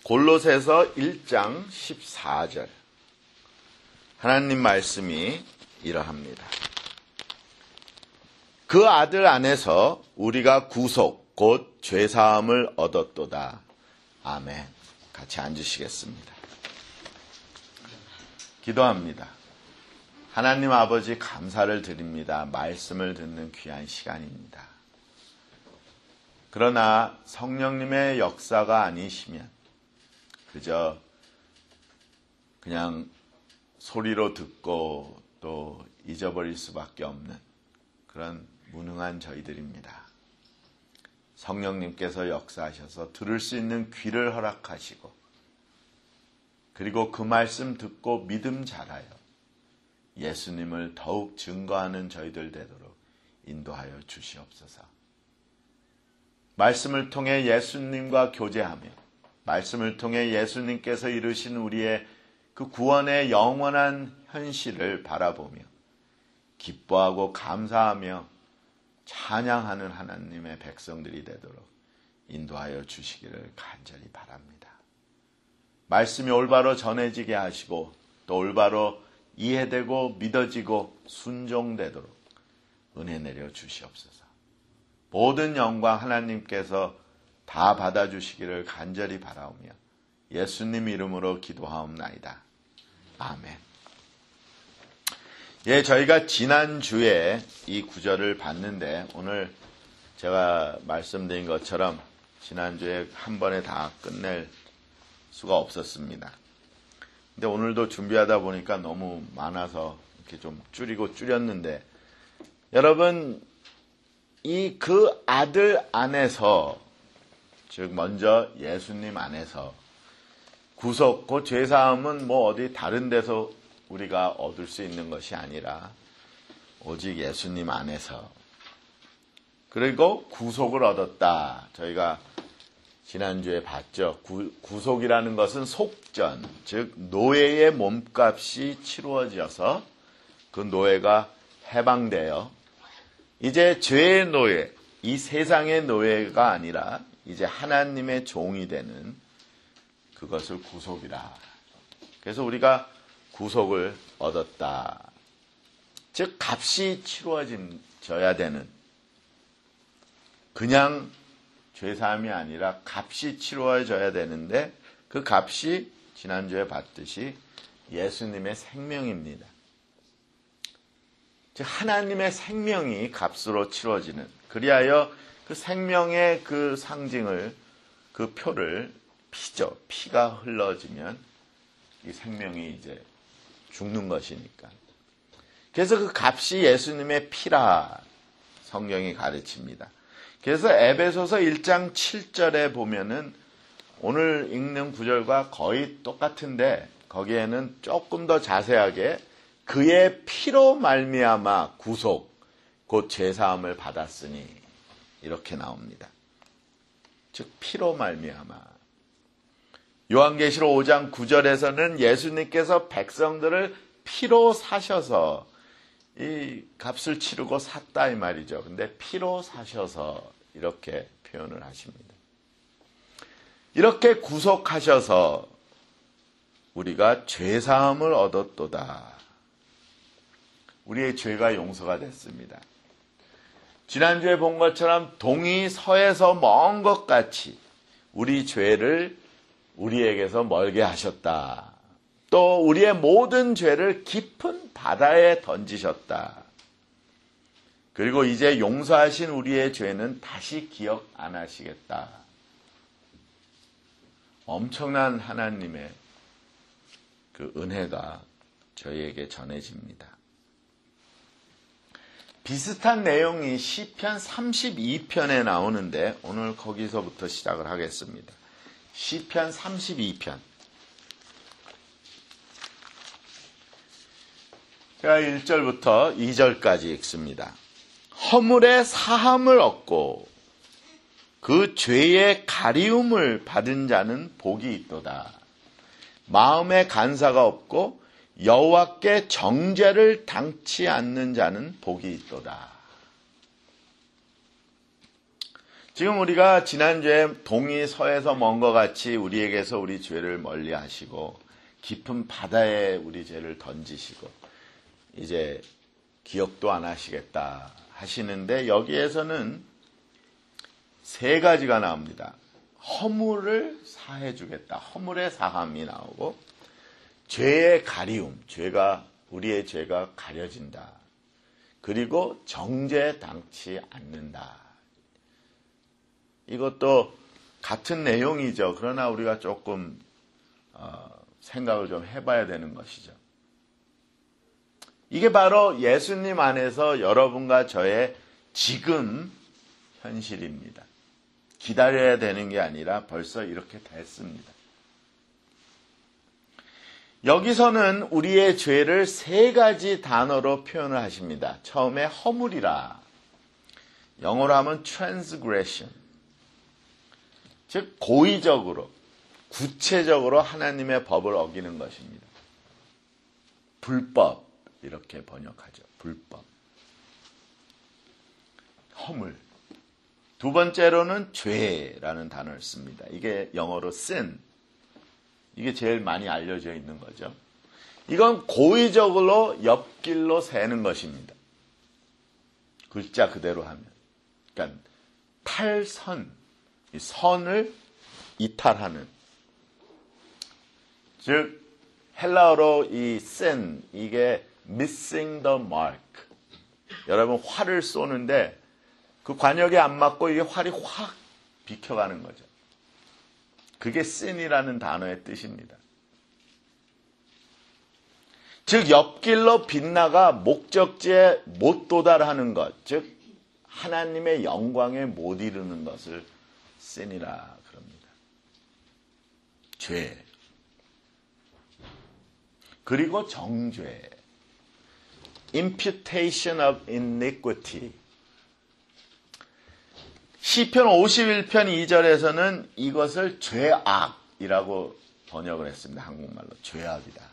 골로새서 1장 14절 하나님 말씀이 이러합니다. 그 아들 안에서 우리가 구속 곧 죄사함을 얻었도다. 아멘. 같이 앉으시겠습니다. 기도합니다. 하나님 아버지 감사를 드립니다. 말씀을 듣는 귀한 시간입니다. 그러나 성령님의 역사가 아니시면 그저 그냥 소리로 듣고 또 잊어버릴 수밖에 없는 그런 무능한 저희들입니다. 성령님께서 역사하셔서 들을 수 있는 귀를 허락하시고 그리고 그 말씀 듣고 믿음 자라요. 예수님을 더욱 증거하는 저희들 되도록 인도하여 주시옵소서. 말씀을 통해 예수님과 교제하며 말씀을 통해 예수님께서 이루신 우리의 그 구원의 영원한 현실을 바라보며 기뻐하고 감사하며 찬양하는 하나님의 백성들이 되도록 인도하여 주시기를 간절히 바랍니다. 말씀이 올바로 전해지게 하시고 또 올바로 이해되고 믿어지고 순종되도록 은혜 내려 주시옵소서. 모든 영광 하나님께서 다 받아주시기를 간절히 바라오며 예수님 이름으로 기도하옵나이다. 아멘. 예, 저희가 지난주에 이 구절을 봤는데 오늘 제가 말씀드린 것처럼 지난주에 한 번에 다 끝낼 수가 없었습니다. 근데 오늘도 준비하다 보니까 너무 많아서 이렇게 좀 줄였는데 여러분 이 그 아들 안에서 즉 먼저 예수님 안에서 구속, 그 죄사함은 뭐 어디 다른 데서 우리가 얻을 수 있는 것이 아니라 오직 예수님 안에서 그리고 구속을 얻었다. 저희가 지난주에 봤죠. 구속이라는 것은 속전, 즉 노예의 몸값이 치루어져서 그 노예가 해방되어 이제 죄의 노예, 이 세상의 노예가 아니라 이제 하나님의 종이 되는 그것을 구속이라. 그래서 우리가 구속을 얻었다. 즉 값이 치루어져야 되는 그냥 죄사함이 아니라 값이 치루어져야 되는데 그 값이 지난주에 봤듯이 예수님의 생명입니다. 즉 하나님의 생명이 값으로 치루어지는 그리하여 그 생명의 그 상징을 그 표를 피죠. 피가 흘러지면 이 생명이 이제 죽는 것이니까. 그래서 그 값이 예수님의 피라 성경이 가르칩니다. 그래서 에베소서 1장 7절에 보면은 오늘 읽는 구절과 거의 똑같은데 거기에는 조금 더 자세하게 그의 피로 말미암아 구속 곧 죄사함을 받았으니 이렇게 나옵니다. 즉 피로 말미암아. 요한계시록 5장 9절에서는 예수님께서 백성들을 피로 사셔서 이 값을 치르고 샀다 이 말이죠. 근데 피로 사셔서 이렇게 표현을 하십니다. 이렇게 구속하셔서 우리가 죄사함을 얻었도다. 우리의 죄가 용서가 됐습니다. 지난주에 본 것처럼 동이 서에서 먼 것 같이 우리 죄를 우리에게서 멀게 하셨다. 또 우리의 모든 죄를 깊은 바다에 던지셨다. 그리고 이제 용서하신 우리의 죄는 다시 기억 안 하시겠다. 엄청난 하나님의 그 은혜가 저희에게 전해집니다. 비슷한 내용이 시편 32편에 나오는데 오늘 거기서부터 시작을 하겠습니다. 시편 32편. 제가 1절부터 2절까지 읽습니다. 허물의 사함을 얻고 그 죄의 가리움을 받은 자는 복이 있도다. 마음에 간사가 없고 여호와께 정죄를 당치 않는 자는 복이 있도다. 지금 우리가 지난주에 동이 서에서 먼 것 같이 우리에게서 우리 죄를 멀리 하시고 깊은 바다에 우리 죄를 던지시고 이제 기억도 안 하시겠다 하시는데 여기에서는 세 가지가 나옵니다. 허물을 사해 주겠다. 허물의 사함이 나오고 죄의 가리움, 우리의 죄가 가려진다. 그리고 정죄에 당치 않는다. 이것도 같은 내용이죠. 그러나 우리가 조금 생각을 좀 해봐야 되는 것이죠. 이게 바로 예수님 안에서 여러분과 저의 지금 현실입니다. 기다려야 되는 게 아니라 벌써 이렇게 됐습니다. 여기서는 우리의 죄를 세 가지 단어로 표현을 하십니다. 처음에 허물이라. 영어로 하면 transgression. 즉 고의적으로, 구체적으로 하나님의 법을 어기는 것입니다. 불법 이렇게 번역하죠. 불법. 허물. 두 번째로는 죄라는 단어를 씁니다. 이게 영어로 sin. 이게 제일 많이 알려져 있는 거죠. 이건 고의적으로 옆길로 새는 것입니다. 글자 그대로 하면. 그러니까 탈선, 이 선을 이탈하는. 즉 헬라어로 이 sin, 이게 missing the mark. 여러분 활을 쏘는데 그 관역에 안 맞고 이게 활이 확 비켜가는 거죠. 그게 sin이라는 단어의 뜻입니다. 즉 옆길로 빗나가 목적지에 못 도달하는 것, 즉 하나님의 영광에 못 이르는 것을 sin이라 그럽니다. 죄. 그리고 정죄. imputation of iniquity. 시편 51편 2절에서는 이것을 죄악이라고 번역을 했습니다. 한국말로. 죄악이다.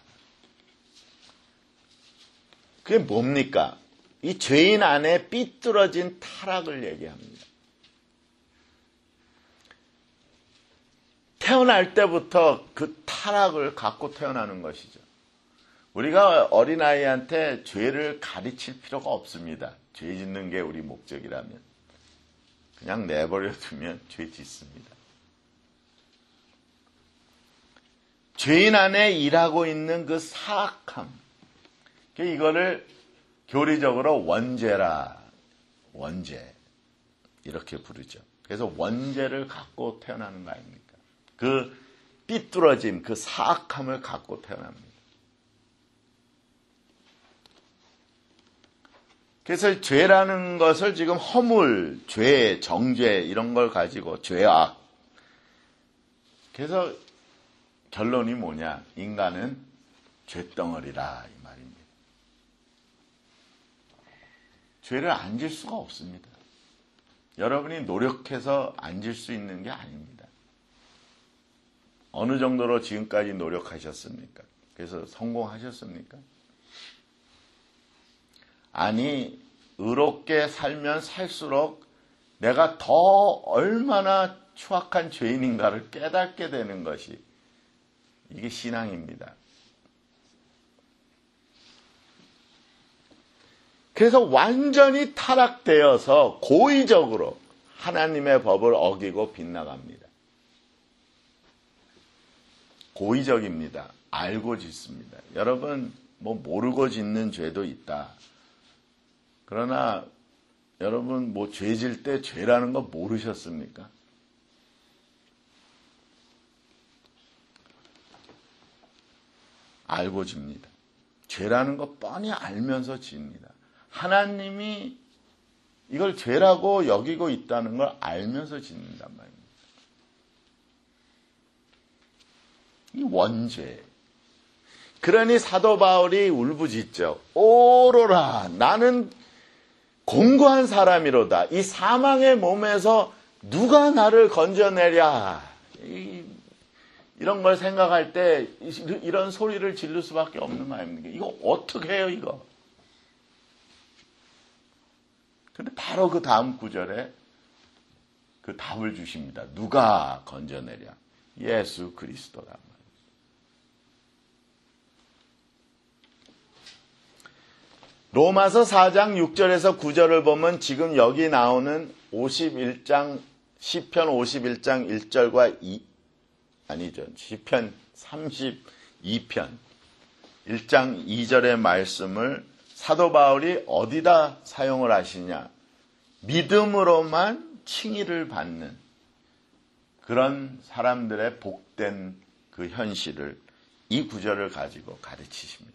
그게 뭡니까? 이 죄인 안에 삐뚤어진 타락을 얘기합니다. 태어날 때부터 그 타락을 갖고 태어나는 것이죠. 우리가 어린아이한테 죄를 가르칠 필요가 없습니다. 죄 짓는 게 우리 목적이라면. 그냥 내버려 두면 죄 짓습니다. 죄인 안에 일하고 있는 그 사악함. 이거를 교리적으로 원죄라. 원죄. 이렇게 부르죠. 그래서 원죄를 갖고 태어나는 거 아닙니까? 그 삐뚤어짐, 그 사악함을 갖고 태어납니다. 그래서 죄라는 것을 지금 허물, 죄, 정죄 이런 걸 가지고 죄악. 그래서 결론이 뭐냐? 인간은 죄덩어리라 이 말입니다. 죄를 안 질 수가 없습니다. 여러분이 노력해서 안 질 수 있는 게 아닙니다. 어느 정도로 지금까지 노력하셨습니까? 그래서 성공하셨습니까? 아니, 의롭게 살면 살수록 내가 더 얼마나 추악한 죄인인가를 깨닫게 되는 것이 이게 신앙입니다. 그래서 완전히 타락되어서 고의적으로 하나님의 법을 어기고 빗나갑니다. 고의적입니다. 알고 짓습니다. 여러분, 모르고 짓는 죄도 있다. 그러나 여러분 죄 질 때 죄라는 거 모르셨습니까? 알고 집니다. 죄라는 거 뻔히 알면서 집니다. 하나님이 이걸 죄라고 여기고 있다는 걸 알면서 짓는단 말입니다. 이 원죄. 그러니 사도 바울이 울부짖죠. 오로라, 나는 공고한 사람이로다. 이 사망의 몸에서 누가 나를 건져내랴. 이런 걸 생각할 때 이런 소리를 지를 수밖에 없는 거 아닙니까? 이거 어떻게 해요, 이거? 근데 바로 그 다음 구절에 그 답을 주십니다. 누가 건져내랴? 예수 그리스도란 말이에요. 로마서 4장 6절에서 9절을 보면 지금 여기 나오는 51장 시편 51장 1절과 2 아니죠. 시편 32편 1장 2절의 말씀을 사도 바울이 어디다 사용을 하시냐? 믿음으로만 칭의를 받는 그런 사람들의 복된 그 현실을 이 구절을 가지고 가르치십니다.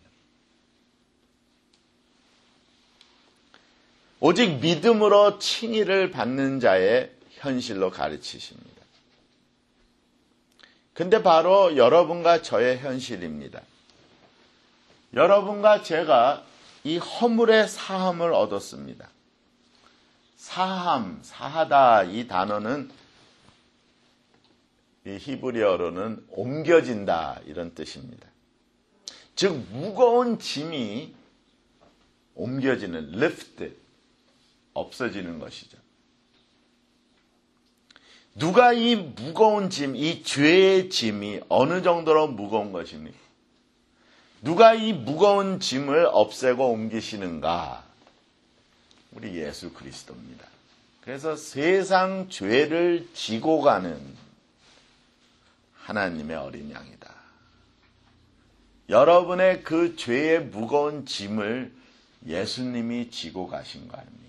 오직 믿음으로 칭의를 받는 자의 현실로 가르치십니다. 근데 바로 여러분과 저의 현실입니다. 여러분과 제가 이 허물의 사함을 얻었습니다. 사함, 사하다 이 단어는 이 히브리어로는 옮겨진다 이런 뜻입니다. 즉 무거운 짐이 옮겨지는 lift, 없어지는 것이죠. 누가 이 무거운 짐, 이 죄의 짐이 어느 정도로 무거운 것입니까? 누가 이 무거운 짐을 없애고 옮기시는가? 우리 예수 그리스도입니다. 그래서 세상 죄를 지고 가는 하나님의 어린 양이다. 여러분의 그 죄의 무거운 짐을 예수님이 지고 가신 거 아닙니까?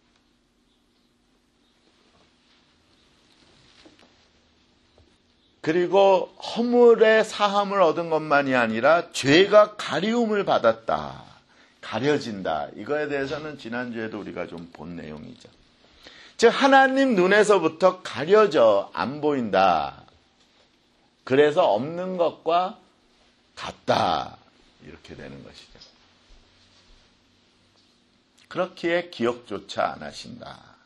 그리고 허물의 사함을 얻은 것만이 아니라 죄가 가리움을 받았다. 가려진다. 이거에 대해서는 지난주에도 우리가 좀 본 내용이죠. 즉 하나님 눈에서부터 가려져 안 보인다. 그래서 없는 것과 같다. 이렇게 되는 것이죠. 그렇기에 기억조차 안 하신다.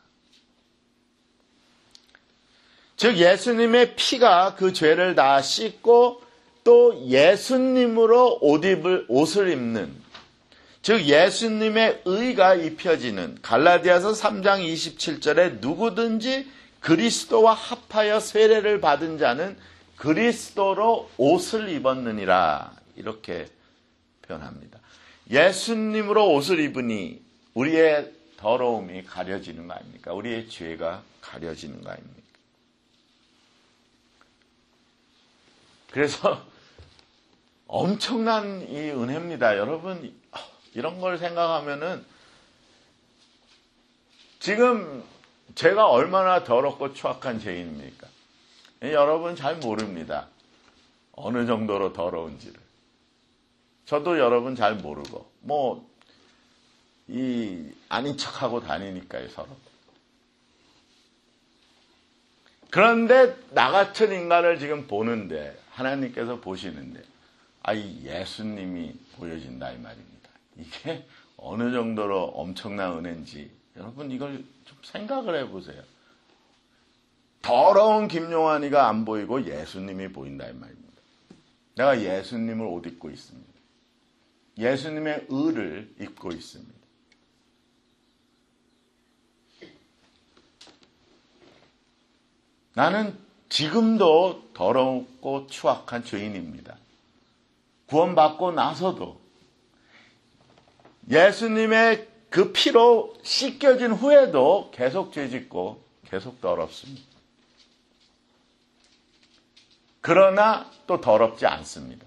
즉 예수님의 피가 그 죄를 다 씻고 또 예수님으로 옷을 입는, 즉 예수님의 의가 입혀지는, 갈라디아서 3장 27절에 누구든지 그리스도와 합하여 세례를 받은 자는 그리스도로 옷을 입었느니라, 이렇게 표현합니다. 예수님으로 옷을 입으니 우리의 더러움이 가려지는 거 아닙니까? 우리의 죄가 가려지는 거 아닙니까? 그래서 엄청난 이 은혜입니다. 여러분, 이런 걸 생각하면은 지금 제가 얼마나 더럽고 추악한 죄인입니까? 여러분 잘 모릅니다. 어느 정도로 더러운지를. 저도 여러분 잘 모르고 아닌 척하고 다니니까요, 서로. 그런데 나 같은 인간을 지금 보는데, 하나님께서 보시는데, 이 예수님이 보여진다 이 말입니다. 이게 어느 정도로 엄청난 은혜인지 여러분 이걸 좀 생각을 해보세요. 더러운 김용환이가 안 보이고 예수님이 보인다 이 말입니다. 내가 예수님을 옷 입고 있습니다. 예수님의 의를 입고 있습니다. 나는 지금도 더럽고 추악한 죄인입니다. 구원받고 나서도 예수님의 그 피로 씻겨진 후에도 계속 죄짓고 계속 더럽습니다. 그러나 또 더럽지 않습니다.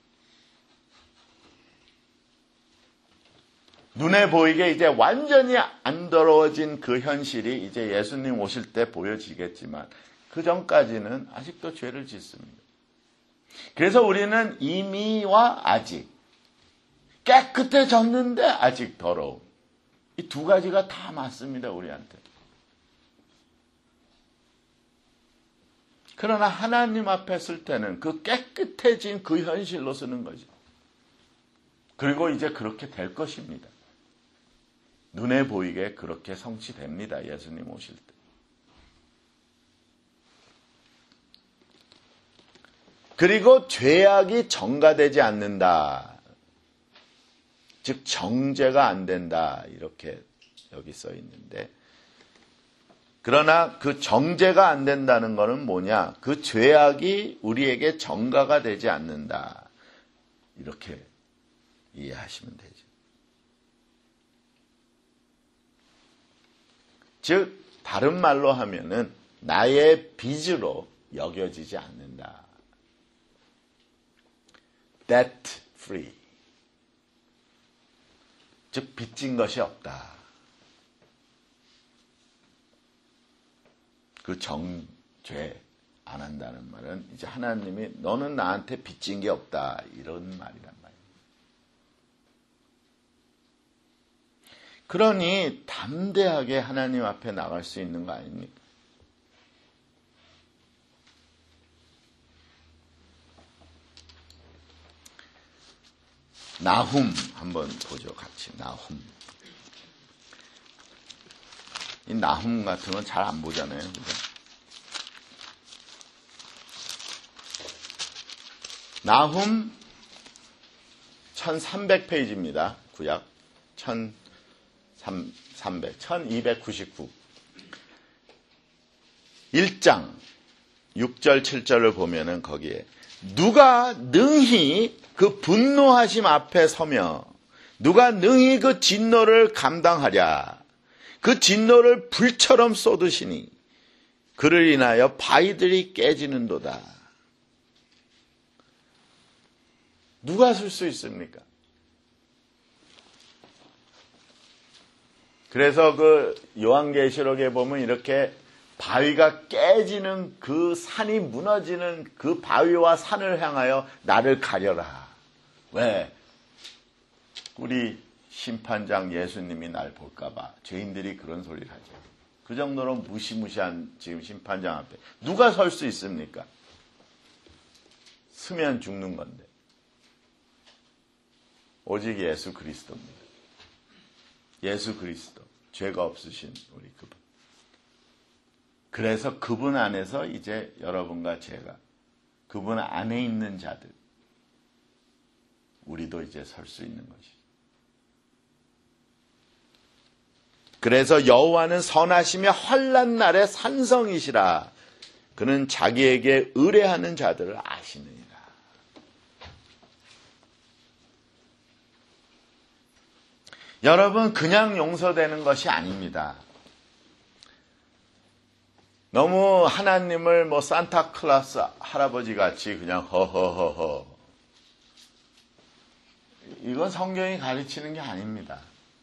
눈에 보이게 이제 완전히 안 더러워진 그 현실이 이제 예수님 오실 때 보여지겠지만 그 전까지는 아직도 죄를 짓습니다. 그래서 우리는 이미와 아직, 깨끗해졌는데 아직 더러움. 이 두 가지가 다 맞습니다, 우리한테. 그러나 하나님 앞에 쓸 때는 그 깨끗해진 그 현실로 쓰는 거죠. 그리고 이제 그렇게 될 것입니다. 눈에 보이게 그렇게 성취됩니다, 예수님 오실 때. 그리고 죄악이 정가되지 않는다. 즉 정죄가 안 된다. 이렇게 여기 써 있는데 그러나 그 정죄가 안 된다는 것은 뭐냐? 그 죄악이 우리에게 전가가 되지 않는다. 이렇게 이해하시면 되죠. 즉 다른 말로 하면은 나의 빚으로 여겨지지 않는다. debt free. 즉 빚진 것이 없다. 그 정죄 안 한다는 말은 이제 하나님이 너는 나한테 빚진 게 없다. 이런 말이란 말이에요. 그러니 담대하게 하나님 앞에 나갈 수 있는 거 아닙니까? 나훔 한번 보죠. 같이 나훔. 이 나훔 같은 건 잘 안 보잖아요. 그죠? 나훔 1300페이지입니다. 구약 1299. 1장 6절 7절을 보면은 거기에 누가 능히 그 분노하심 앞에 서며 누가 능히 그 진노를 감당하랴. 그 진노를 불처럼 쏟으시니 그를 인하여 바위들이 깨지는도다. 누가 쓸 수 있습니까? 그래서 그 요한계시록에 보면 이렇게 바위가 깨지는 그 산이 무너지는 그 바위와 산을 향하여 나를 가려라. 왜? 우리 심판장 예수님이 날 볼까봐 죄인들이 그런 소리를 하죠. 그 정도로 무시무시한 지금 심판장 앞에 누가 설 수 있습니까? 쓰면 죽는 건데. 오직 예수 그리스도입니다. 예수 그리스도. 죄가 없으신 우리 그분. 그래서 그분 안에서 이제 여러분과 제가 그분 안에 있는 자들 우리도 이제 설 수 있는 것이죠. 그래서 여호와는 선하시며 환난 날에 산성이시라. 그는 자기에게 의뢰하는 자들을 아시느니라. 여러분 그냥 용서되는 것이 아닙니다. 너무 하나님을 뭐 산타클라스 할아버지 같이 그냥 허허허허. 이건 성경이 가르치는 게 아닙니다.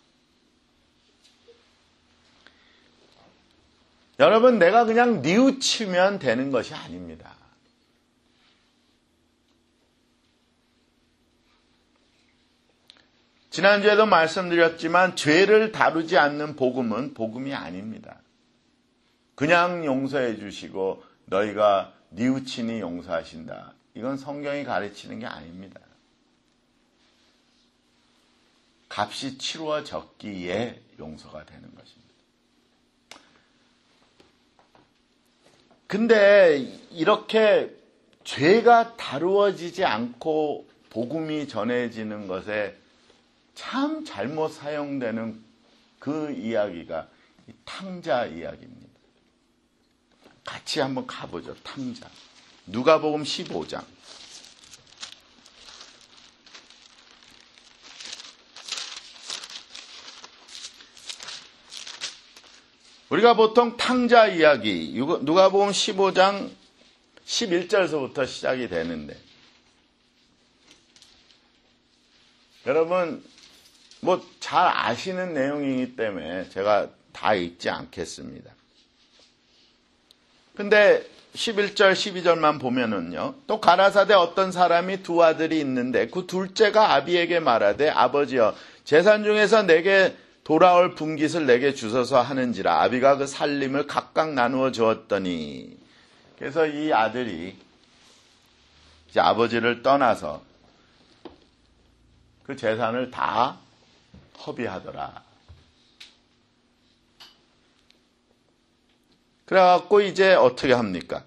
여러분 내가 그냥 뉘우치면 되는 것이 아닙니다. 지난주에도 말씀드렸지만 죄를 다루지 않는 복음은 복음이 아닙니다. 그냥 용서해 주시고 너희가 뉘우치니 용서하신다. 이건 성경이 가르치는 게 아닙니다. 값이 치루어졌기에 용서가 되는 것입니다. 근데 이렇게 죄가 다루어지지 않고 복음이 전해지는 것에 참 잘못 사용되는 그 이야기가 이 탕자 이야기입니다. 같이 한번 가보죠. 탕자. 누가복음 15장. 우리가 보통 탕자 이야기, 누가복음 15장 11절서부터 시작이 되는데 여러분 뭐 잘 아시는 내용이기 때문에 제가 다 읽지 않겠습니다. 근데 11절 12절만 보면은요. 또 가라사대 어떤 사람이 두 아들이 있는데 그 둘째가 아비에게 말하되 아버지여 재산 중에서 내게 돌아올 분깃을 내게 주소서 하는지라. 아비가 그 살림을 각각 나누어 주었더니 그래서 이 아들이 이제 아버지를 떠나서 그 재산을 다 허비하더라. 그래갖고 이제 어떻게 합니까?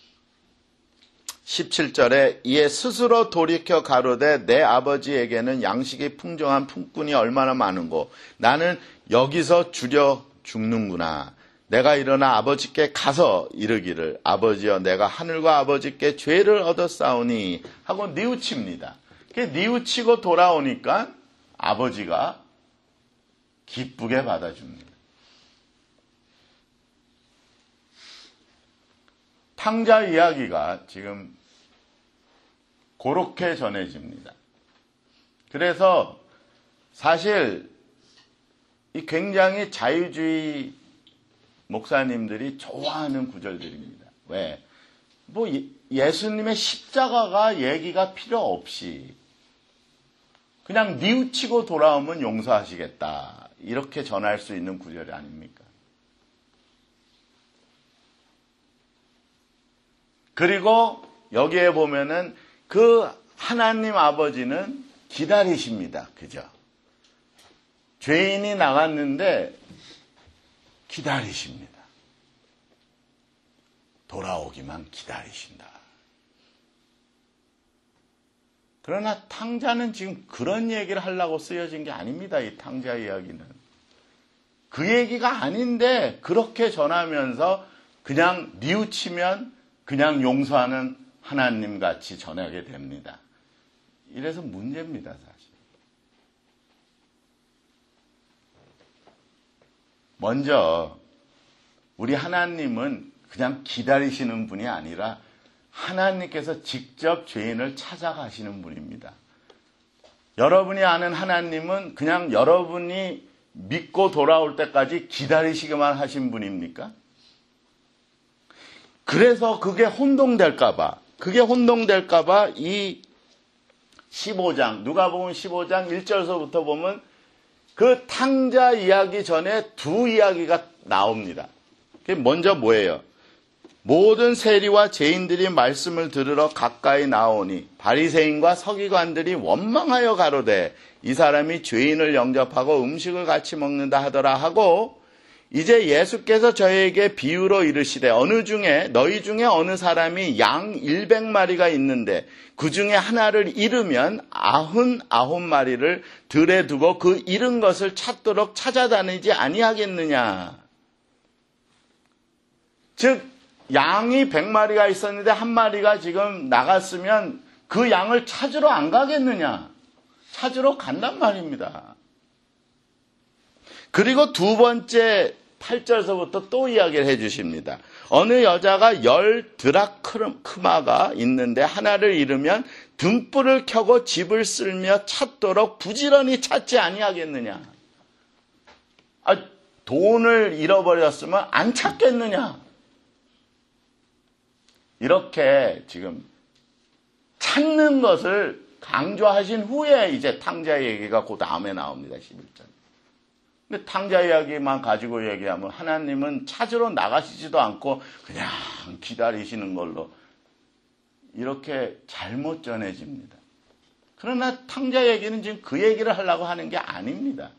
17절에 이에 스스로 돌이켜 가로되 내 아버지에게는 양식이 풍성한 품꾼이 얼마나 많은고 나는 여기서 줄여 죽는구나. 내가 일어나 아버지께 가서 이르기를 아버지여 내가 하늘과 아버지께 죄를 얻었사오니 하고 뉘우칩니다. 뉘우치고 돌아오니까 아버지가 기쁘게 받아줍니다. 탕자 이야기가 지금 그렇게 전해집니다. 그래서 사실 이 굉장히 자유주의 목사님들이 좋아하는 구절들입니다. 왜? 예수님의 십자가가 얘기가 필요 없이 그냥 뉘우치고 돌아오면 용서하시겠다. 이렇게 전할 수 있는 구절이 아닙니까? 그리고 여기에 보면은 그 하나님 아버지는 기다리십니다. 그죠? 죄인이 나갔는데 기다리십니다. 돌아오기만 기다리신다. 그러나 탕자는 지금 그런 얘기를 하려고 쓰여진 게 아닙니다. 이 탕자 이야기는. 그 얘기가 아닌데 그렇게 전하면서 그냥 뉘우치면 그냥 용서하는 하나님 같이 전하게 됩니다. 이래서 문제입니다, 사실. 먼저 우리 하나님은 그냥 기다리시는 분이 아니라 하나님께서 직접 죄인을 찾아가시는 분입니다. 여러분이 아는 하나님은 그냥 여러분이 믿고 돌아올 때까지 기다리시기만 하신 분입니까? 그래서 그게 혼동될까봐 이 15장, 누가복음 15장 1절서부터 보면 그 탕자 이야기 전에 두 이야기가 나옵니다. 그게 먼저 뭐예요? 모든 세리와 죄인들이 말씀을 들으러 가까이 나오니 바리새인과 서기관들이 원망하여 가로되 이 사람이 죄인을 영접하고 음식을 같이 먹는다 하더라 하고 이제 예수께서 저에게 비유로 이르시되 너희 중에 어느 사람이 양 100마리가 있는데 그 중에 하나를 잃으면 99마리를 들에 두고 그 잃은 것을 찾도록 찾아다니지 아니하겠느냐. 즉 양이 100마리가 있었는데 한 마리가 지금 나갔으면 그 양을 찾으러 안 가겠느냐. 찾으러 간단 말입니다. 그리고 두 번째 8절서부터 또 이야기를 해 주십니다. 어느 여자가 10 드라크마가 있는데 하나를 잃으면 등불을 켜고 집을 쓸며 찾도록 부지런히 찾지 아니하겠느냐. 돈을 잃어버렸으면 안 찾겠느냐. 이렇게 지금 찾는 것을 강조하신 후에 이제 탕자 얘기가 그 다음에 나옵니다. 11절. 근데 탕자 이야기만 가지고 얘기하면 하나님은 찾으러 나가시지도 않고 그냥 기다리시는 걸로 이렇게 잘못 전해집니다. 그러나 탕자 얘기는 지금 그 얘기를 하려고 하는 게 아닙니다.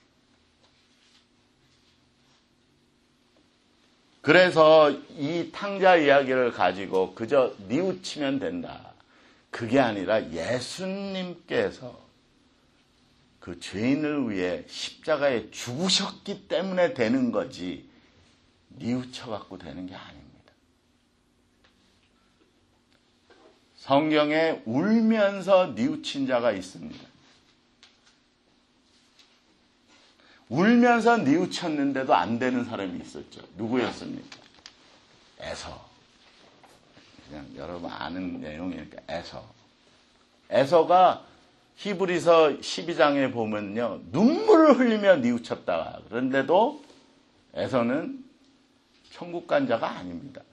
그래서 이 탕자 이야기를 가지고 그저 뉘우치면 된다. 그게 아니라 예수님께서 그 죄인을 위해 십자가에 죽으셨기 때문에 되는 거지 뉘우쳐갖고 되는 게 아닙니다. 성경에 울면서 뉘우친 자가 있습니다. 울면서 뉘우쳤는데도 안 되는 사람이 있었죠. 누구였습니까? 에서. 그냥 여러분 아는 내용이니까 에서. 에서가 히브리서 12장에 보면요. 눈물을 흘리며 뉘우쳤다. 그런데도 에서는 천국 간 자가 아닙니다.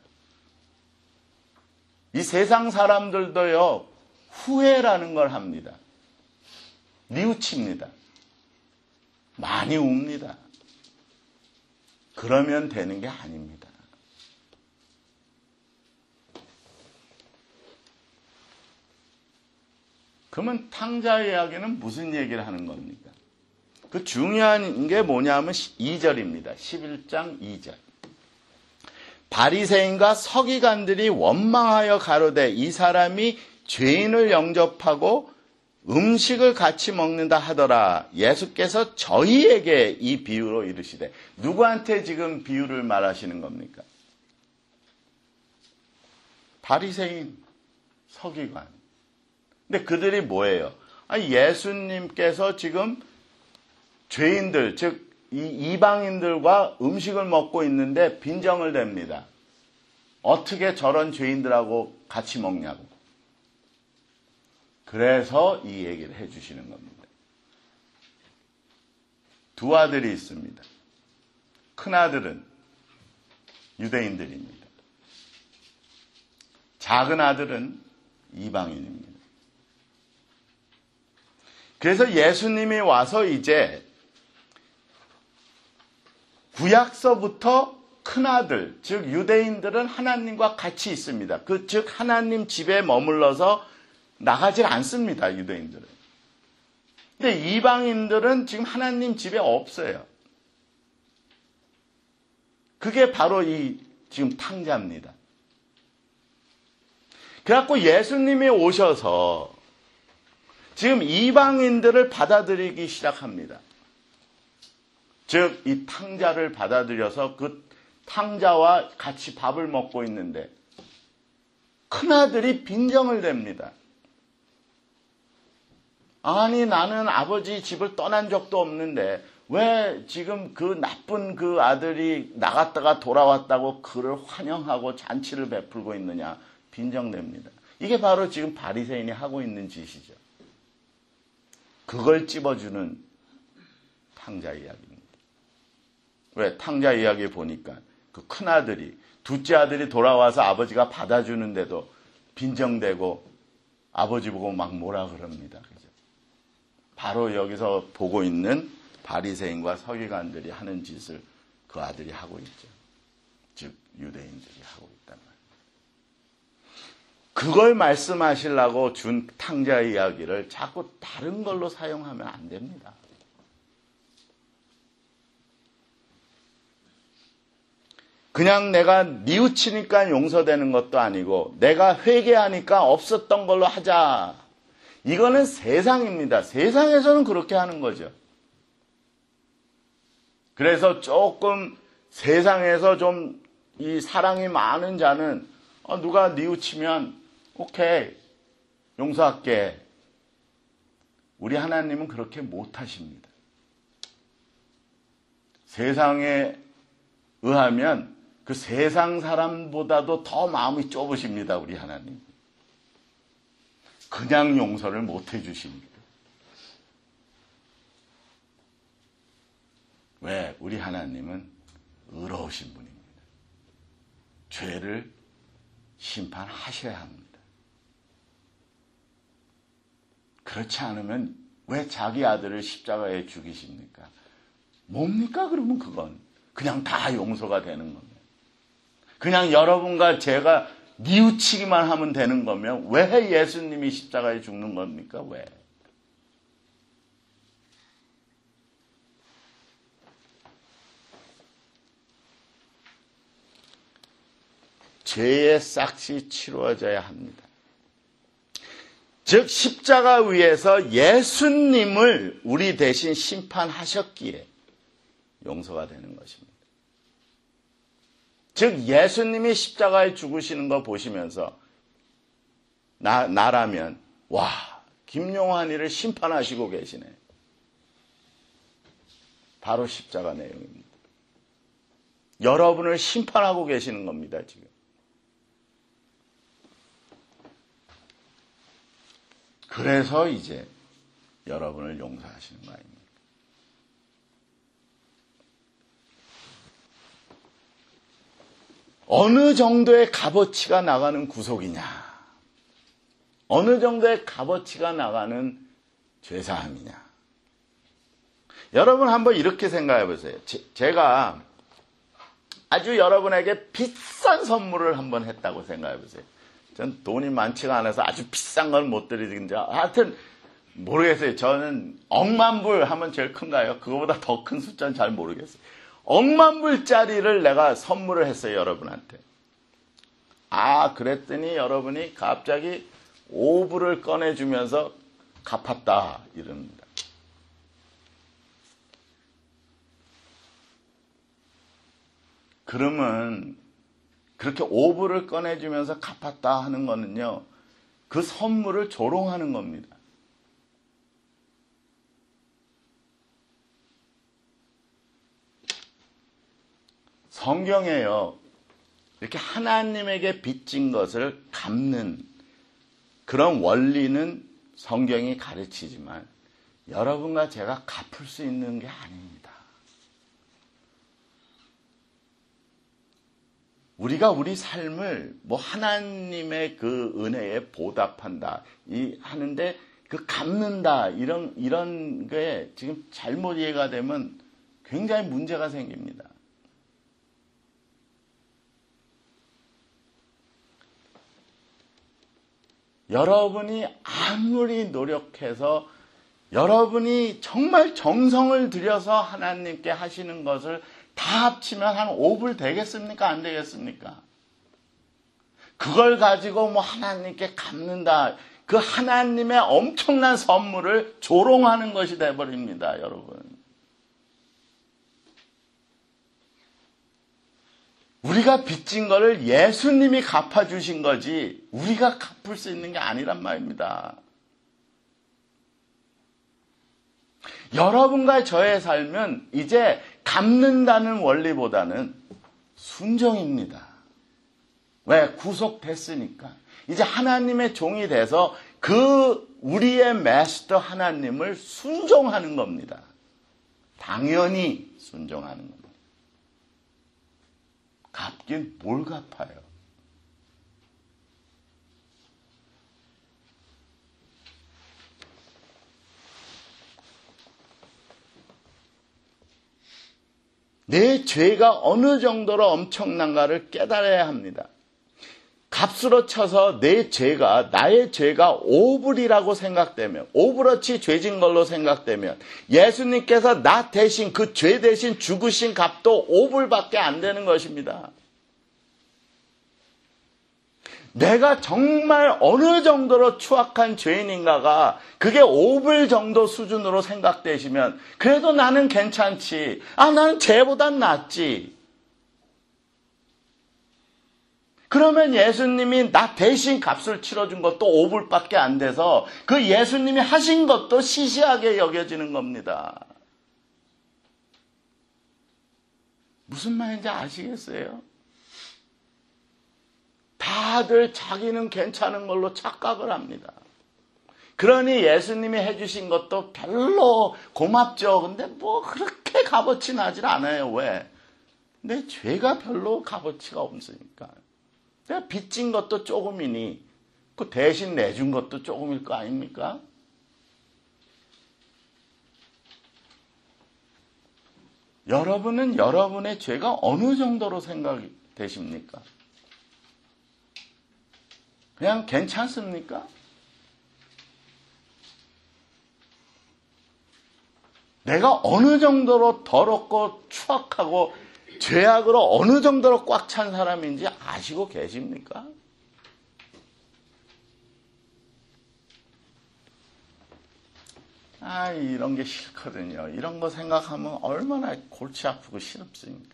이 세상 사람들도요. 후회라는 걸 합니다. 뉘우칩니다. 많이 웁니다. 그러면 되는 게 아닙니다. 그러면 탕자 이야기는 무슨 얘기를 하는 겁니까? 그 중요한 게 뭐냐면 2절입니다. 11장 2절. 바리새인과 서기관들이 원망하여 가로되 이 사람이 죄인을 영접하고 음식을 같이 먹는다 하더라. 예수께서 저희에게 이 비유로 이르시되, 누구한테 지금 비유를 말하시는 겁니까? 바리새인, 서기관. 근데 그들이 뭐예요? 예수님께서 지금 죄인들, 즉 이방인들과 음식을 먹고 있는데 빈정을 댑니다. 어떻게 저런 죄인들하고 같이 먹냐고. 그래서 이 얘기를 해주시는 겁니다. 두 아들이 있습니다. 큰 아들은 유대인들입니다. 작은 아들은 이방인입니다. 그래서 예수님이 와서 이제 구약서부터 큰아들, 즉 유대인들은 하나님과 같이 있습니다. 즉 하나님 집에 머물러서 나가질 않습니다. 유대인들은. 근데 이방인들은 지금 하나님 집에 없어요. 그게 바로 이 지금 탕자입니다. 그래갖고 예수님이 오셔서 지금 이방인들을 받아들이기 시작합니다. 즉 이 탕자를 받아들여서 그 탕자와 같이 밥을 먹고 있는데 큰아들이 빈정을 댑니다. 아니, 나는 아버지 집을 떠난 적도 없는데 왜 지금 그 나쁜 그 아들이 나갔다가 돌아왔다고 그를 환영하고 잔치를 베풀고 있느냐, 빈정됩니다. 이게 바로 지금 바리새인이 하고 있는 짓이죠. 그걸 찝어주는 탕자 이야기입니다. 왜? 탕자 이야기 보니까 그 큰아들이, 둘째 아들이 돌아와서 아버지가 받아주는데도 빈정대고 아버지 보고 막 뭐라 그럽니다. 그죠? 바로 여기서 보고 있는 바리새인과 서기관들이 하는 짓을 그 아들이 하고 있죠. 즉 유대인들이 하고 있단 말이에요. 그걸 말씀하시려고 준 탕자 이야기를 자꾸 다른 걸로 사용하면 안 됩니다. 그냥 내가 뉘우치니까 용서되는 것도 아니고 내가 회개하니까 없었던 걸로 하자. 이거는 세상입니다. 세상에서는 그렇게 하는 거죠. 그래서 조금 세상에서 좀 이 사랑이 많은 자는 누가 뉘우치면 오케이, 용서할게. 우리 하나님은 그렇게 못하십니다. 세상에 의하면 그 세상 사람보다도 더 마음이 좁으십니다. 우리 하나님. 그냥 용서를 못 해주십니다. 왜? 우리 하나님은 의로우신 분입니다. 죄를 심판하셔야 합니다. 그렇지 않으면 왜 자기 아들을 십자가에 죽이십니까? 뭡니까? 그러면 그건 그냥 다 용서가 되는 겁니다. 그냥 여러분과 제가 뉘우치기만 하면 되는 거면 왜 예수님이 십자가에 죽는 겁니까? 왜? 죄의 싹이 치루어져야 합니다. 즉 십자가 위에서 예수님을 우리 대신 심판하셨기에 용서가 되는 것입니다. 즉 예수님이 십자가에 죽으시는 거 보시면서 나라면 와, 김용환이를 심판하시고 계시네. 바로 십자가 내용입니다. 여러분을 심판하고 계시는 겁니다. 지금. 그래서 이제 여러분을 용서하시는 거 아닙니까? 어느 정도의 값어치가 나가는 구속이냐? 어느 정도의 값어치가 나가는 죄사함이냐? 여러분 한번 이렇게 생각해 보세요. 제가 아주 여러분에게 비싼 선물을 한번 했다고 생각해 보세요. 전 돈이 많지가 않아서 아주 비싼 걸 못 드리는데 하여튼 모르겠어요. 저는 억만 불 하면 제일 큰가요? 그거보다 더 큰 숫자는 잘 모르겠어요. 억만 불짜리를 내가 선물을 했어요. 여러분한테. 그랬더니 여러분이 갑자기 5불을 꺼내주면서 갚았다 이럽니다. 그러면 그렇게 오불을 꺼내주면서 갚았다 하는 거는요, 그 선물을 조롱하는 겁니다. 성경에요, 이렇게 하나님에게 빚진 것을 갚는 그런 원리는 성경이 가르치지만 여러분과 제가 갚을 수 있는 게 아닙니다. 우리가 우리 삶을 뭐 하나님의 그 은혜에 보답한다 하는데 그 갚는다 이런 게 지금 잘못 이해가 되면 굉장히 문제가 생깁니다. 여러분이 아무리 노력해서 여러분이 정말 정성을 들여서 하나님께 하시는 것을 다 합치면 한 5불 되겠습니까? 안 되겠습니까? 그걸 가지고 뭐 하나님께 갚는다. 그 하나님의 엄청난 선물을 조롱하는 것이 돼버립니다, 여러분. 우리가 빚진 거를 예수님이 갚아주신 거지 우리가 갚을 수 있는 게 아니란 말입니다. 여러분과 저의 삶은 이제 갚는다는 원리보다는 순종입니다. 왜? 구속됐으니까. 이제 하나님의 종이 돼서 그 우리의 마스터 하나님을 순종하는 겁니다. 당연히 순종하는 겁니다. 갚긴 뭘 갚아요? 내 죄가 어느 정도로 엄청난가를 깨달아야 합니다. 값으로 쳐서 나의 죄가 5불이라고 생각되면, 5불어치 죄진 걸로 생각되면 예수님께서 나 대신 그 죄 대신 죽으신 값도 5불밖에 안 되는 것입니다. 내가 정말 어느 정도로 추악한 죄인인가가 그게 5불 정도 수준으로 생각되시면 그래도 나는 괜찮지. 나는 죄보단 낫지. 그러면 예수님이 나 대신 값을 치러준 것도 5불밖에 안 돼서 그 예수님이 하신 것도 시시하게 여겨지는 겁니다. 무슨 말인지 아시겠어요? 다들 자기는 괜찮은 걸로 착각을 합니다. 그러니 예수님이 해주신 것도 별로 고맙죠. 근데 뭐 그렇게 값어치 나질 않아요. 왜? 내 죄가 별로 값어치가 없으니까. 내가 빚진 것도 조금이니 그 대신 내준 것도 조금일 거 아닙니까? 여러분은 여러분의 죄가 어느 정도로 생각이 되십니까? 그냥 괜찮습니까? 내가 어느 정도로 더럽고 추악하고 죄악으로 어느 정도로 꽉 찬 사람인지 아시고 계십니까? 이런 게 싫거든요. 이런 거 생각하면 얼마나 골치 아프고 싫습니까?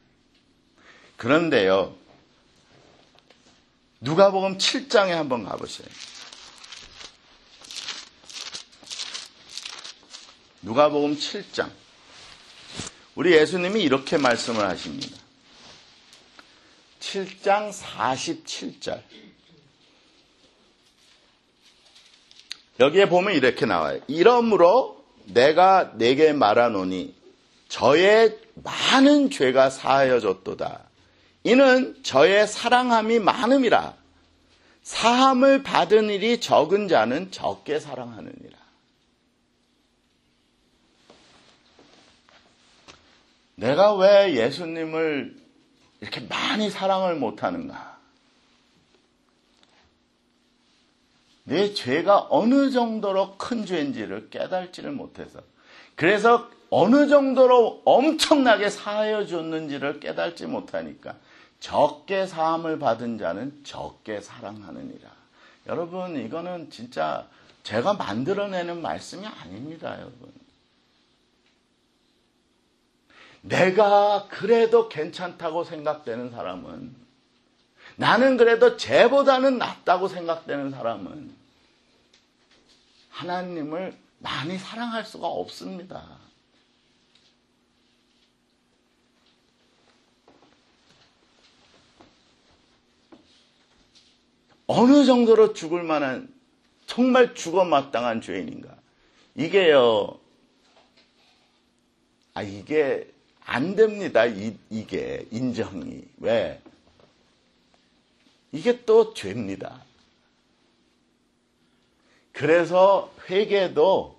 그런데요, 누가복음 7장에 한번 가보세요. 누가복음 7장. 우리 예수님이 이렇게 말씀을 하십니다. 7장 47절. 여기에 보면 이렇게 나와요. 이러므로 내가 네게 말하노니 저의 많은 죄가 사하여졌도다. 이는 저의 사랑함이 많음이라. 사함을 받은 일이 적은 자는 적게 사랑하느니라. 내가 왜 예수님을 이렇게 많이 사랑을 못하는가? 내 죄가 어느 정도로 큰 죄인지를 깨달지를 못해서, 그래서 어느 정도로 엄청나게 사하여 줬는지를 깨달지 못하니까 적게 사함을 받은 자는 적게 사랑하느니라. 여러분, 이거는 진짜 제가 만들어내는 말씀이 아닙니다, 여러분. 내가 그래도 괜찮다고 생각되는 사람은, 나는 그래도 쟤보다는 낫다고 생각되는 사람은 하나님을 많이 사랑할 수가 없습니다. 어느 정도로 죽을 만한, 정말 죽어 마땅한 죄인인가. 이게요, 이게 안 됩니다. 이게 인정이. 왜? 이게 또 죄입니다. 그래서 회개도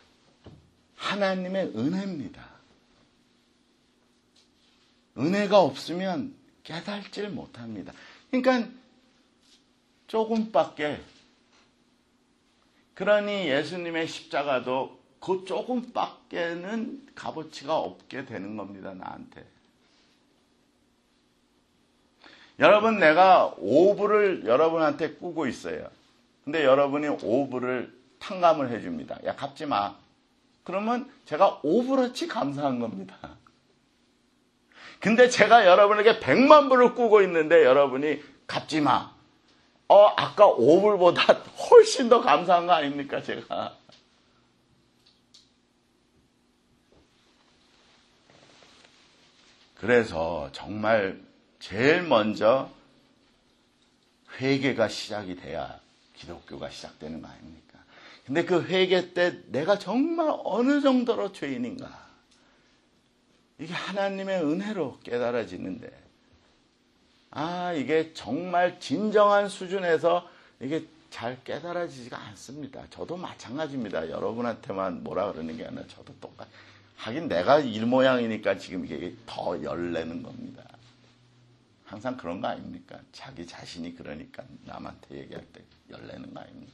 하나님의 은혜입니다. 은혜가 없으면 깨달지를 못합니다. 그러니까 조금밖에, 그러니 예수님의 십자가도 그 조금밖에는 값어치가 없게 되는 겁니다, 나한테. 여러분, 내가 오불을 여러분한테 꾸고 있어요. 근데 여러분이 오불을 탕감을 해줍니다. 야, 갚지 마. 그러면 제가 오불어치 감사한 겁니다. 근데 제가 여러분에게 100만 불을 꾸고 있는데 여러분이 갚지 마. 아까 5불보다 훨씬 더 감사한 거 아닙니까, 제가? 그래서 정말 제일 먼저 회개가 시작이 돼야 기독교가 시작되는 거 아닙니까? 근데 그 회개 때 내가 정말 어느 정도로 죄인인가? 이게 하나님의 은혜로 깨달아지는데, 이게 정말 진정한 수준에서 이게 잘 깨달아지지가 않습니다. 저도 마찬가지입니다. 여러분한테만 뭐라 그러는 게 아니라 저도 똑같이. 하긴 내가 일 모양이니까 지금 이게 더 열내는 겁니다. 항상 그런 거 아닙니까? 자기 자신이 그러니까 남한테 얘기할 때 열내는 거 아닙니까?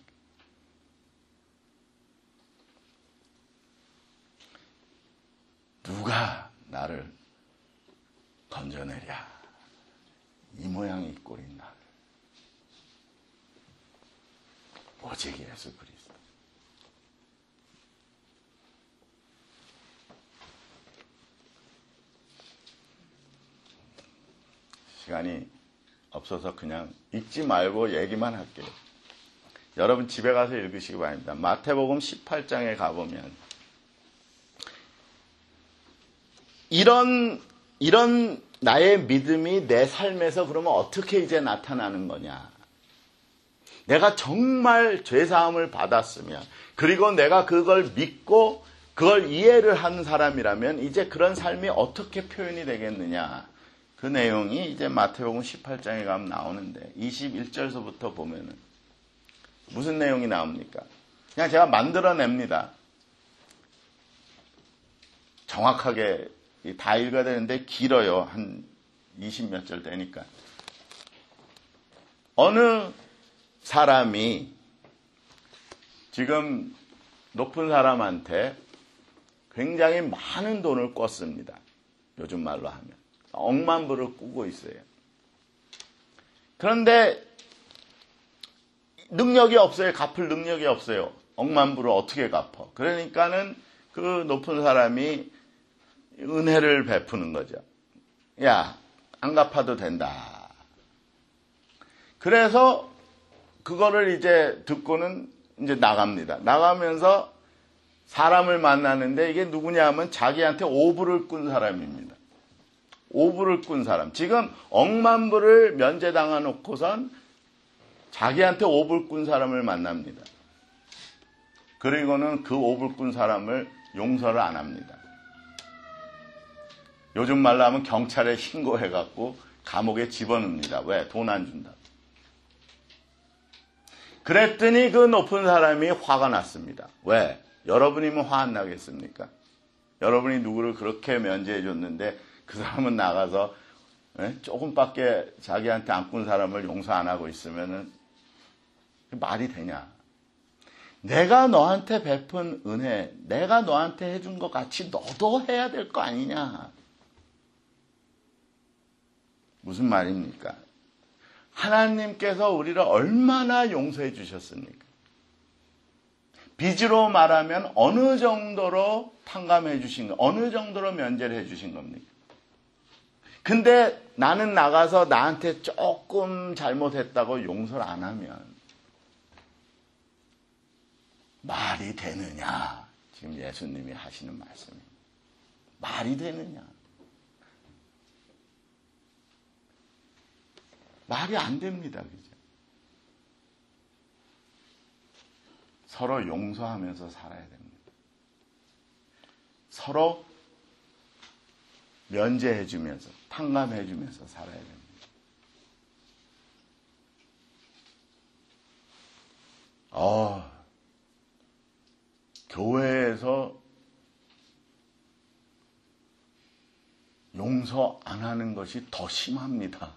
누가 나를 건져내랴. 이 모양이 이 꼴인 나를. 오직 예수 그리스도. 시간이 없어서 그냥 읽지 말고 얘기만 할게요. 여러분 집에 가서 읽으시기 바랍니다. 마태복음 18장에 가보면 이런 나의 믿음이 내 삶에서 그러면 어떻게 이제 나타나는 거냐. 내가 정말 죄사함을 받았으면, 그리고 내가 그걸 믿고 그걸 이해를 하는 사람이라면 이제 그런 삶이 어떻게 표현이 되겠느냐. 그 내용이 이제 마태복음 18장에 가면 나오는데 21절서부터 보면은 무슨 내용이 나옵니까? 그냥 제가 만들어냅니다. 정확하게 다 읽어야 되는데 길어요. 한 20몇 절 되니까. 어느 사람이 지금 높은 사람한테 굉장히 많은 돈을 꿨습니다. 요즘 말로 하면. 억만 불을 꾸고 있어요. 그런데 능력이 없어요. 갚을 능력이 없어요. 억만 불을 어떻게 갚아? 그러니까는 그 높은 사람이 은혜를 베푸는 거죠. 야, 안 갚아도 된다. 그래서 그거를 이제 듣고는 이제 나갑니다. 나가면서 사람을 만나는데 이게 누구냐 하면 자기한테 오불을 꾼 사람입니다. 오불을 꾼 사람. 지금 억만 불을 면제당해 놓고선 자기한테 오불 꾼 사람을 만납니다. 그리고는 그 오불 꾼 사람을 용서를 안 합니다. 요즘 말로 하면 경찰에 신고해갖고 감옥에 집어넣습니다. 왜? 돈 안 준다. 그랬더니 그 높은 사람이 화가 났습니다. 왜? 여러분이면 화 안 나겠습니까? 여러분이 누구를 그렇게 면제해 줬는데 그 사람은 나가서 조금밖에 자기한테 안 꾼 사람을 용서 안 하고 있으면은 말이 되냐? 내가 너한테 베푼 은혜, 내가 너한테 해준 것 같이 너도 해야 될 거 아니냐? 무슨 말입니까? 하나님께서 우리를 얼마나 용서해 주셨습니까? 빚으로 말하면 어느 정도로 탕감해 주신 거, 어느 정도로 면제를 해 주신 겁니까? 근데 나는 나가서 나한테 조금 잘못했다고 용서를 안 하면 말이 되느냐? 지금 예수님이 하시는 말씀입니다. 말이 되느냐? 말이 안 됩니다. 그죠? 서로 용서하면서 살아야 됩니다. 서로 면제해주면서, 탕감해주면서 살아야 됩니다. 교회에서 용서 안 하는 것이 더 심합니다.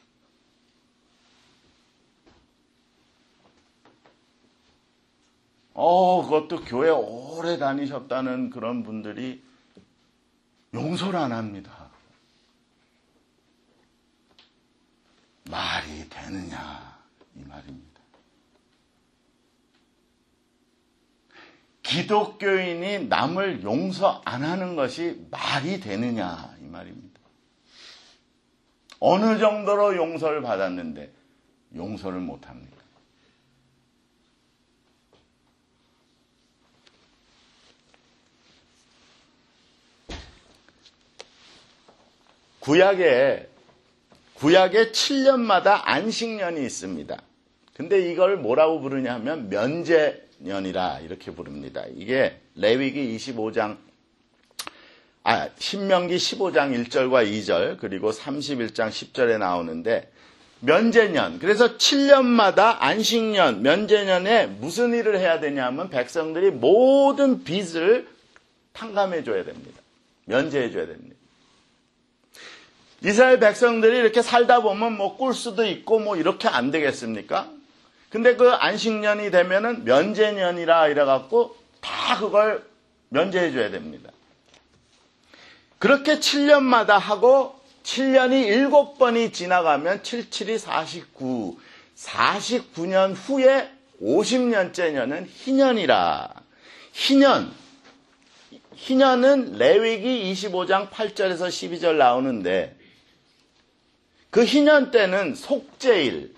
그것도 교회 오래 다니셨다는 그런 분들이 용서를 안 합니다. 말이 되느냐, 이 말입니다. 기독교인이 남을 용서 안 하는 것이 말이 되느냐, 이 말입니다. 어느 정도로 용서를 받았는데 용서를 못 합니다. 구약에 7년마다 안식년이 있습니다. 근데 이걸 뭐라고 부르냐 하면 면제년이라 이렇게 부릅니다. 이게 레위기 신명기 15장 1절과 2절 그리고 31장 10절에 나오는데 면제년, 그래서 7년마다 안식년, 면제년에 무슨 일을 해야 되냐 하면 백성들이 모든 빚을 탕감해 줘야 됩니다. 면제해 줘야 됩니다. 이스라엘 백성들이 이렇게 살다 보면 뭐 꿀 수도 있고 뭐 이렇게 안 되겠습니까? 근데 그 안식년이 되면은 면제년이라 이래갖고 다 그걸 면제해 줘야 됩니다. 그렇게 7년마다 하고 7년이 7번이 지나가면 77이 49. 49년 후에 50년째 년은 희년이라. 희년은 레위기 25장 8절에서 12절 나오는데 그 희년 때는 속죄일,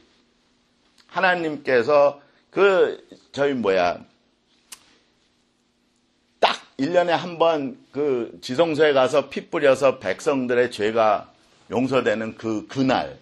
하나님께서 딱 1년에 한 번 그 지성소에 가서 피 뿌려서 백성들의 죄가 용서되는 그날,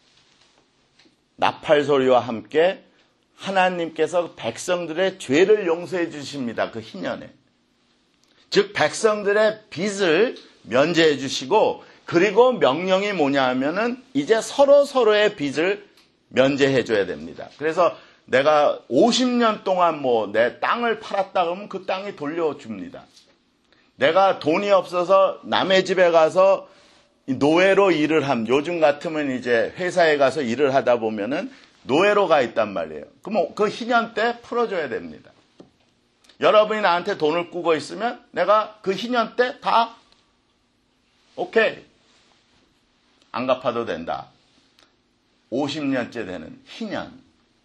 나팔 소리와 함께 하나님께서 백성들의 죄를 용서해 주십니다. 그 희년에. 즉 백성들의 빚을 면제해 주시고, 그리고 명령이 뭐냐 하면은 이제 서로의 빚을 면제해 줘야 됩니다. 그래서 내가 50년 동안 내 땅을 팔았다 그러면 그 땅이 돌려줍니다. 내가 돈이 없어서 남의 집에 가서 노예로 일을 요즘 같으면 이제 회사에 가서 일을 하다 보면은 노예로 가 있단 말이에요. 그럼 그 희년 때 풀어줘야 됩니다. 여러분이 나한테 돈을 꾸고 있으면 내가 그 희년 때 다 오케이. 안 갚아도 된다. 50년째 되는 희년.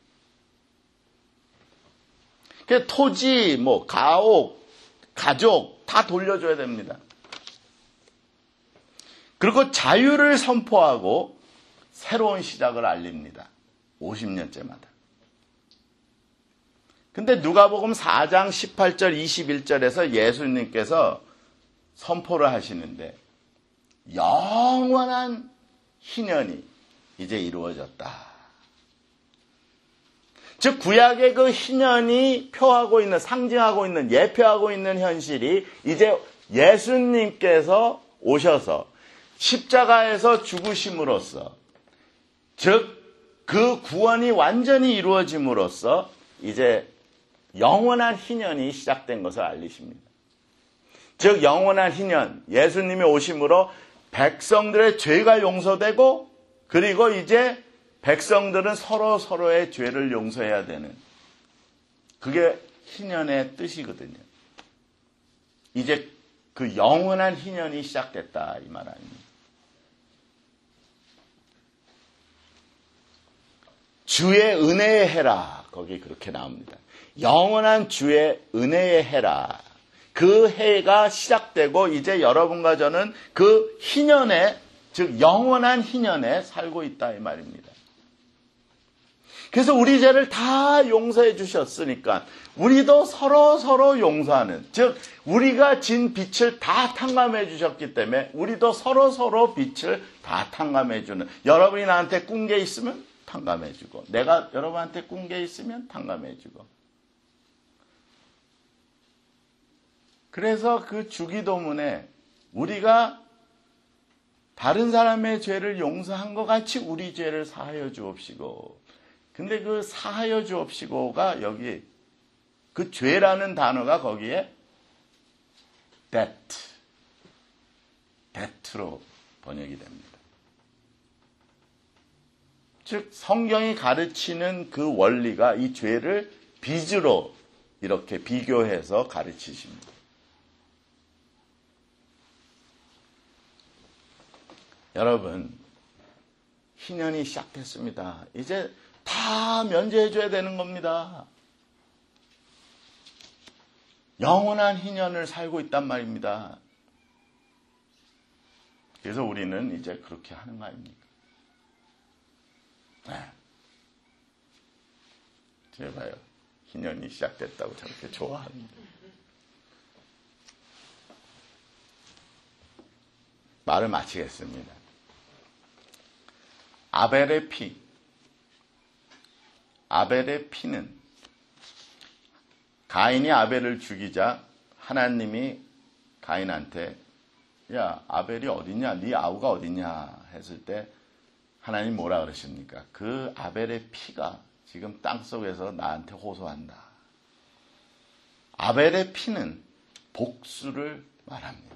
그 토지, 가옥, 가족 다 돌려줘야 됩니다. 그리고 자유를 선포하고 새로운 시작을 알립니다. 50년째마다. 근데 누가복음 4장 18절 21절에서 예수님께서 선포를 하시는데 영원한 희년이 이제 이루어졌다. 즉 구약의 그 희년이 표하고 있는, 상징하고 있는, 예표하고 있는 현실이 이제 예수님께서 오셔서 십자가에서 죽으심으로써, 즉 그 구원이 완전히 이루어짐으로써 이제 영원한 희년이 시작된 것을 알리십니다. 즉 영원한 희년, 예수님이 오심으로 백성들의 죄가 용서되고, 그리고 이제 백성들은 서로의 죄를 용서해야 되는, 그게 희년의 뜻이거든요. 이제 그 영원한 희년이 시작됐다 이 말 아닙니다. 주의 은혜의 해라. 거기 그렇게 나옵니다. 영원한 주의 은혜의 해라. 그 해가 시작되고 이제 여러분과 저는 그 희년에, 즉 영원한 희년에 살고 있다 이 말입니다. 그래서 우리 죄를 다 용서해 주셨으니까 우리도 서로 용서하는, 즉 우리가 진 빚을 다 탕감해 주셨기 때문에 우리도 서로 빚을 다 탕감해 주는, 여러분이 나한테 꾼 게 있으면 탕감해 주고 내가 여러분한테 꾼 게 있으면 탕감해 주고. 그래서 그 주기도문에 우리가 다른 사람의 죄를 용서한 것 같이 우리 죄를 사하여 주옵시고, 근데 그 사하여 주옵시고가 여기 그 죄라는 단어가 거기에 debt로 번역이 됩니다. 즉 성경이 가르치는 그 원리가 이 죄를 빚으로 이렇게 비교해서 가르치십니다. 여러분, 희년이 시작됐습니다. 이제 다 면제해 줘야 되는 겁니다. 영원한 희년을 살고 있단 말입니다. 그래서 우리는 이제 그렇게 하는 거 아닙니까? 네. 제가요, 희년이 시작됐다고 저렇게 좋아합니다. 말을 마치겠습니다. 아벨의 피는 가인이 아벨을 죽이자 하나님이 가인한테 야, 아벨이 어딨냐? 네 아우가 어딨냐? 했을 때 하나님 뭐라 그러십니까? 그 아벨의 피가 지금 땅속에서 나한테 호소한다. 아벨의 피는 복수를 말합니다.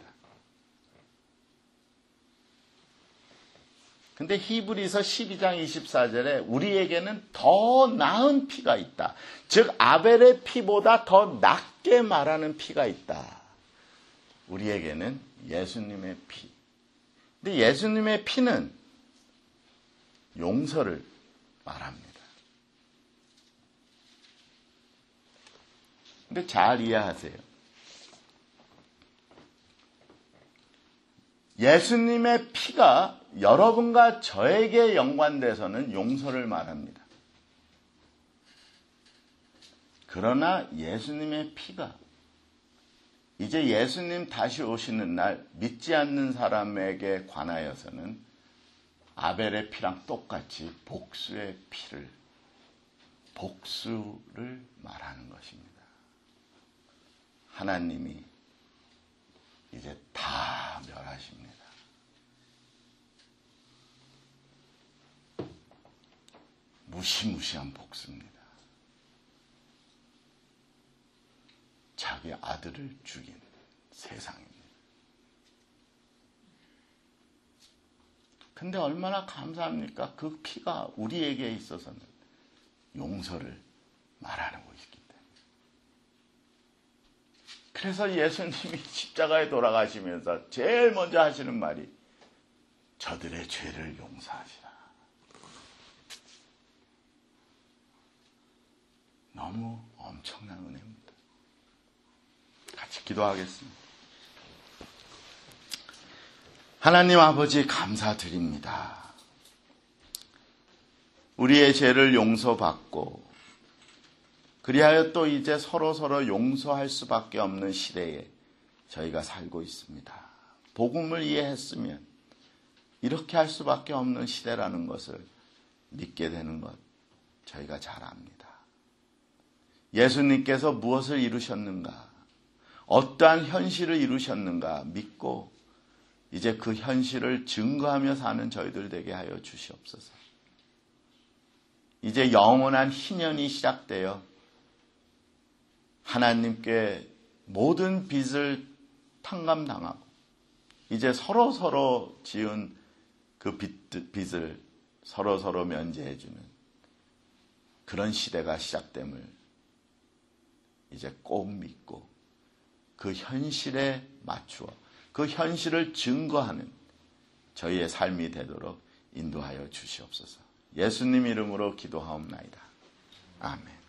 근데 히브리서 12장 24절에 우리에게는 더 나은 피가 있다. 즉 아벨의 피보다 더 낫게 말하는 피가 있다. 우리에게는 예수님의 피. 근데 예수님의 피는 용서를 말합니다. 근데 잘 이해하세요. 예수님의 피가 여러분과 저에게 연관돼서는 용서를 말합니다. 그러나 예수님의 피가 이제 예수님 다시 오시는 날 믿지 않는 사람에게 관하여서는 아벨의 피랑 똑같이 복수를 말하는 것입니다. 하나님이 이제 다 멸하십니다. 무시무시한 복수입니다. 자기 아들을 죽인 세상입니다. 근데 얼마나 감사합니까? 그 피가 우리에게 있어서는 용서를 말하는 것이기 때문에. 그래서 예수님이 십자가에 돌아가시면서 제일 먼저 하시는 말이 저들의 죄를 용서하시라. 너무 엄청난 은혜입니다. 같이 기도하겠습니다. 하나님 아버지 감사드립니다. 우리의 죄를 용서받고 그리하여 또 이제 서로 용서할 수밖에 없는 시대에 저희가 살고 있습니다. 복음을 이해했으면 이렇게 할 수밖에 없는 시대라는 것을 믿게 되는 것 저희가 잘 압니다. 예수님께서 무엇을 이루셨는가, 어떠한 현실을 이루셨는가 믿고 이제 그 현실을 증거하며 사는 저희들 되게 하여 주시옵소서. 이제 영원한 희년이 시작되어 하나님께 모든 빚을 탕감당하고 이제 서로 지은 그 빚을 서로 면제해주는 그런 시대가 시작됨을 이제 꼭 믿고 그 현실에 맞추어 그 현실을 증거하는 저희의 삶이 되도록 인도하여 주시옵소서. 예수님 이름으로 기도하옵나이다. 아멘.